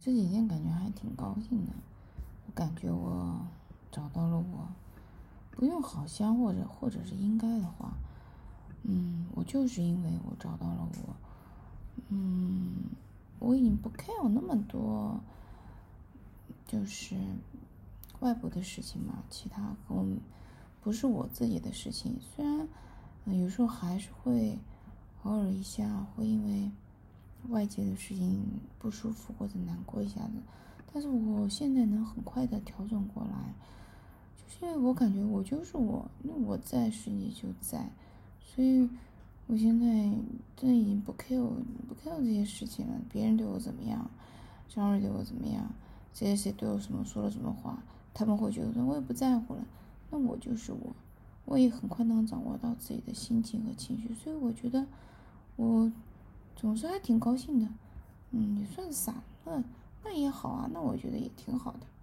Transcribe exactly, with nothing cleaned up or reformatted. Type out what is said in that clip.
这几天感觉还挺高兴的，我感觉我找到了我，不用好像或者或者是应该的话，嗯，我就是因为我找到了我，嗯，我已经不 care 那么多，就是外部的事情嘛，其他跟我不是我自己的事情，虽然、呃、有时候还是会偶尔一下会因为外界的事情不舒服或者难过一下子，但是我现在能很快的调整过来，就是因为我感觉我就是我，那我在世界就在，所以我现在真的已经不 care 不 care 这些事情了，别人对我怎么样，张瑞对我怎么样，谁谁谁对我什么说了什么话，他们会觉得我也不在乎了，那我就是我，我也很快能掌握到自己的心情和情绪，所以我觉得我总是还挺高兴的，嗯，也算是傻了，那也好啊，那我觉得也挺好的。